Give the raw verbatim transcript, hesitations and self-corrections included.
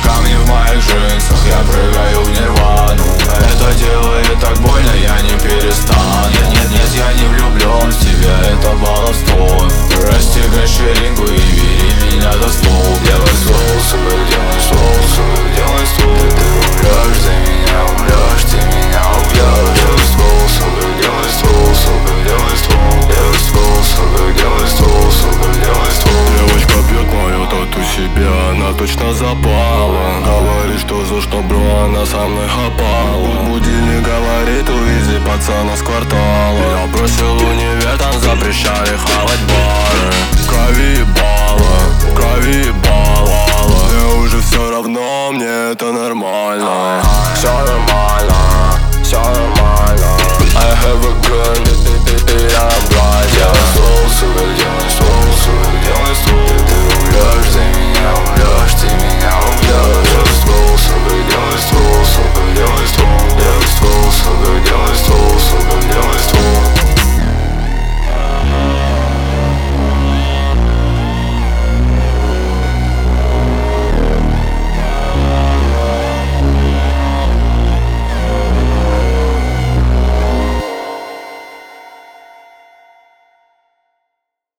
камни в моих джинсах, я прыгаю в нирвану. Это делает так больно, я не перестану. Нет, нет, нет, я не влюблен в тебя, это баловство. Расстегни ширинку и бери меня за стол. Делай ствол, сука, делай ствол, сука, делай ствол. Ты умрешь, ты меня умрешь, ты меня убьешь. Делай ствол, сука, делай ствол, сука, делай ствол. Делай ствол, сука, делай ствол, сука, делай ствол. Девочка пьет мою тату себе, она точно запала. Говорит, что за что, бро, она со мной хапала. Будильник говорит, увези пацана с квартала. Я бросил универ, там запрещали хавать бары. В крови ебало, в крови ебало. Мне уже все равно, мне это нравится.